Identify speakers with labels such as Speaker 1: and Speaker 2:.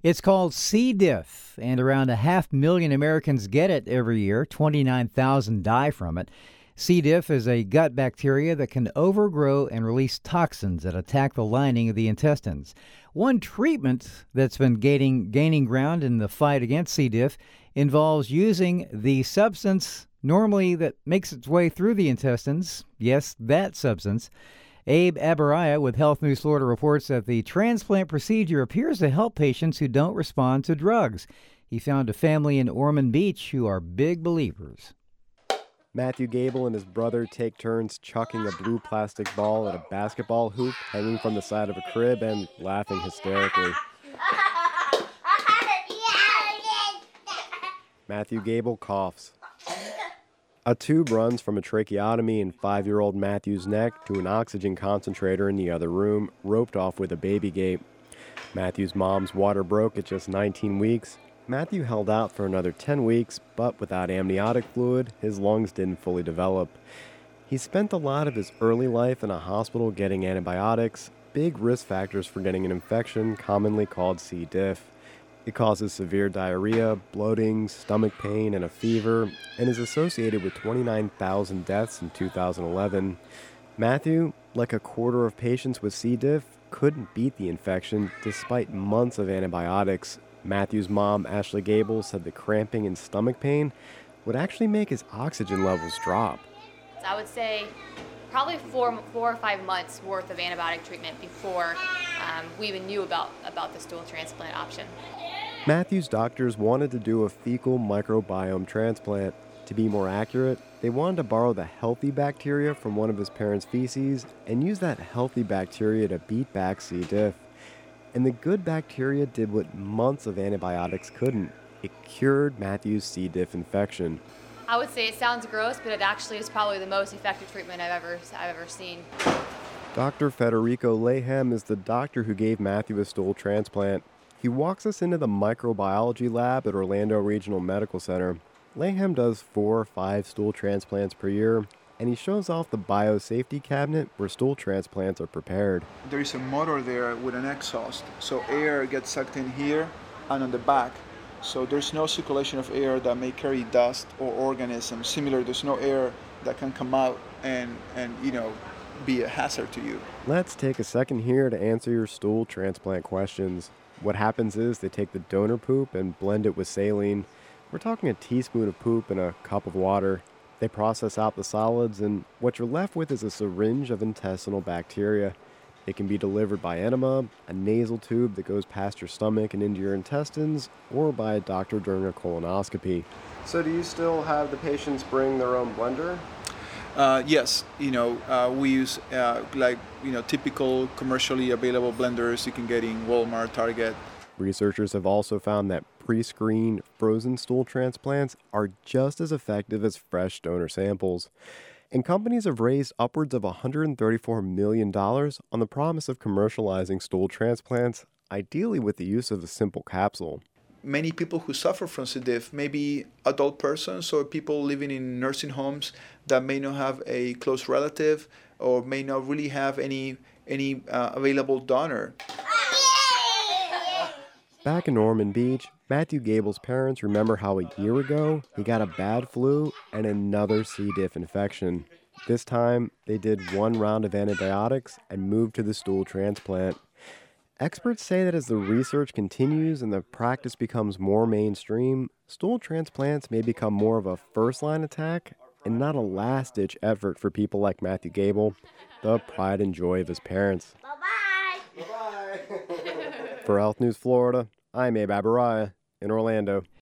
Speaker 1: It's called C. diff, and around 500,000 Americans get it every year. 29,000 die from it. C. diff is a gut bacteria that can overgrow and release toxins that attack the lining of the intestines. One treatment that's been gaining ground in the fight against C. diff involves using the substance normally that makes its way through the intestines. Yes, that substance. Abe Abaraya with Health News Florida reports that the transplant procedure appears to help patients who don't respond to drugs. He found a family in Ormond Beach who are big believers.
Speaker 2: Matthew Gable and his brother take turns chucking a blue plastic ball at a basketball hoop hanging from the side of a crib and laughing hysterically. Matthew Gable coughs. A tube runs from a tracheotomy in 5-year-old Matthew's neck to an oxygen concentrator in the other room, roped off with a baby gate. Matthew's mom's water broke at just 19 weeks. Matthew held out for another 10 weeks, but without amniotic fluid, his lungs didn't fully develop. He spent a lot of his early life in a hospital getting antibiotics, big risk factors for getting an infection commonly called C. diff. It causes severe diarrhea, bloating, stomach pain, and a fever, and is associated with 29,000 deaths in 2011. Matthew, like a quarter of patients with C. diff, couldn't beat the infection despite months of antibiotics. Matthew's mom, Ashley Gable, said the cramping and stomach pain would actually make his oxygen levels drop.
Speaker 3: I would say probably four or 5 months worth of antibiotic treatment before we even knew about the stool transplant option.
Speaker 2: Matthew's doctors wanted to do a fecal microbiome transplant. To be more accurate, they wanted to borrow the healthy bacteria from one of his parents' feces and use that healthy bacteria to beat back C. diff. And the good bacteria did what months of antibiotics couldn't. It cured Matthew's C. diff infection.
Speaker 3: I would say it sounds gross, but it actually is probably the most effective treatment I've ever seen.
Speaker 2: Dr. Federico Lehem is the doctor who gave Matthew a stool transplant. He walks us into the microbiology lab at Orlando Regional Medical Center. Lehem does 4 or 5 stool transplants per year, and he shows off the biosafety cabinet where stool transplants are prepared.
Speaker 4: There is a motor there with an exhaust, so air gets sucked in here and on the back. So there's no circulation of air that may carry dust or organisms. Similar, there's no air that can come out and be a hazard to you.
Speaker 2: Let's take a second here to answer your stool transplant questions. What happens is they take the donor poop and blend it with saline. We're talking a teaspoon of poop in a cup of water. They process out the solids, and what you're left with is a syringe of intestinal bacteria. It can be delivered by enema, a nasal tube that goes past your stomach and into your intestines, or by a doctor during a colonoscopy. So do you still have the patients bring their own blender?
Speaker 4: Yes, we use typical commercially available blenders you can get in Walmart, Target.
Speaker 2: Researchers have also found that pre-screened frozen stool transplants are just as effective as fresh donor samples. And companies have raised upwards of $134 million on the promise of commercializing stool transplants, ideally with the use of a simple capsule.
Speaker 4: Many people who suffer from C. diff may be adult persons or people living in nursing homes that may not have a close relative or may not really have any available donor.
Speaker 2: Back in Ormond Beach, Matthew Gable's parents remember how a year ago he got a bad flu and another C. diff infection. This time, they did 1 round of antibiotics and moved to the stool transplant. Experts say that as the research continues and the practice becomes more mainstream, stool transplants may become more of a first-line attack and not a last-ditch effort for people like Matthew Gable, the pride and joy of his parents.
Speaker 3: Bye-bye.
Speaker 2: For Health News Florida, I'm Abe Abaraya in Orlando.